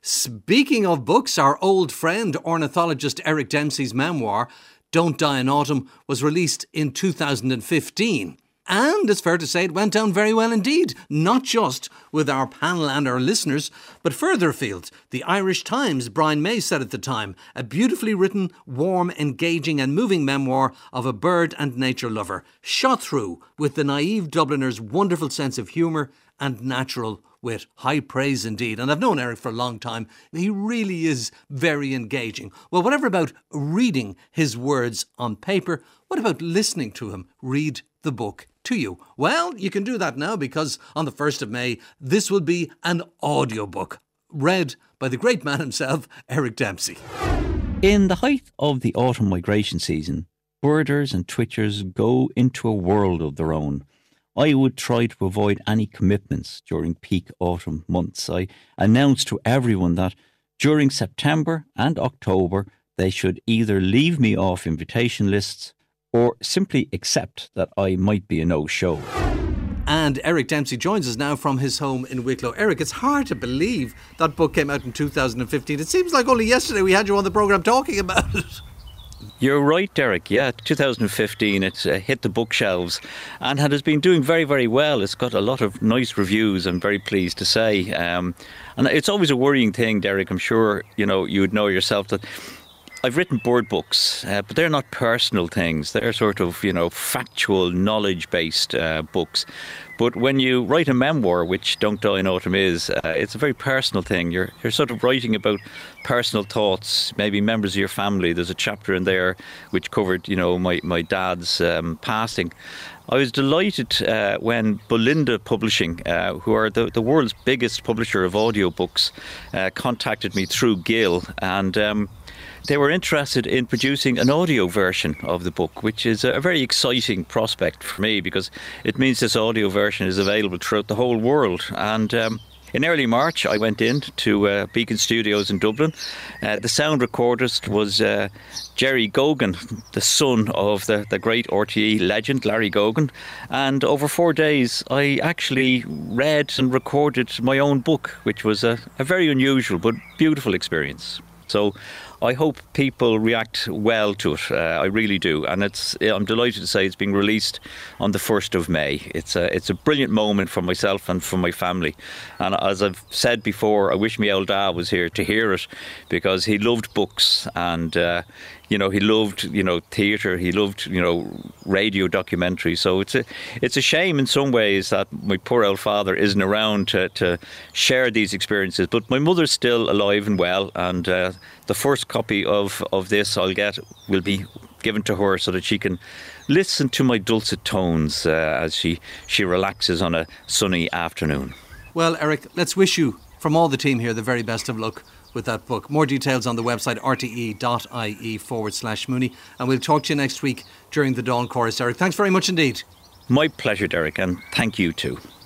Speaking of books, our old friend, ornithologist Eric Dempsey's memoir, Don't Die in Autumn, was released in 2015. And it's fair to say it went down very well indeed, not just with our panel and our listeners, but further afield. The Irish Times, Brian May said at the time, a beautifully written, warm, engaging and moving memoir of a bird and nature lover, shot through with the naive Dubliner's wonderful sense of humour and natural wit. High praise indeed. And I've known Eric for a long time. He really is very engaging. Well, whatever about reading his words on paper, what about listening to him read the book to you? Well, you can do that now, because on the 1st of May, this will be an audiobook read by the great man himself, Eric Dempsey. In the height of the autumn migration season, birders and twitchers go into a world of their own. I would try to avoid any commitments during peak autumn months. I announced to everyone that during September and October, they should either leave me off invitation lists or simply accept that I might be a no-show. And Eric Dempsey joins us now from his home in Wicklow. Eric, it's hard to believe that book came out in 2015. It seems like only yesterday we had you on the programme talking about it. You're right, Derek. Yeah, 2015, it's hit the bookshelves and has been doing very, very well. It's got a lot of nice reviews, I'm very pleased to say. And it's always a worrying thing, Derek. I'm sure you would know yourself that I've written bird books, but they're not personal things. They're sort of, factual, knowledge-based books. But when you write a memoir, which Don't Die in Autumn is, it's a very personal thing. You're sort of writing about personal thoughts, maybe members of your family. There's a chapter in there which covered, my dad's passing. I was delighted when Belinda Publishing, who are the world's biggest publisher of audiobooks, contacted me through Gill, and they were interested in producing an audio version of the book, which is a very exciting prospect for me, because it means this audio version is available throughout the whole world. And in early March, I went in to Beacon Studios in Dublin. The sound recordist was Jerry Gogan, the son of the great RTE legend, Larry Gogan. And over 4 days, I actually read and recorded my own book, which was a very unusual but beautiful experience. So I hope people react well to it. I really do. And I'm delighted to say it's being released on the 1st of May. It's a brilliant moment for myself and for my family. And as I've said before, I wish my old dad was here to hear it, because he loved books and he loved, theatre, he loved, radio documentaries. So it's a shame in some ways that my poor old father isn't around to share these experiences. But my mother's still alive and well, and the first copy of this will be given to her so that she can listen to my dulcet tones as she relaxes on a sunny afternoon. Well, Eric, let's wish you, from all the team here, the very best of luck with that book. More details on the website rte.ie/Mooney, and we'll talk to you next week during the Dawn Chorus. Eric, thanks very much indeed. My pleasure, Derek, and thank you too.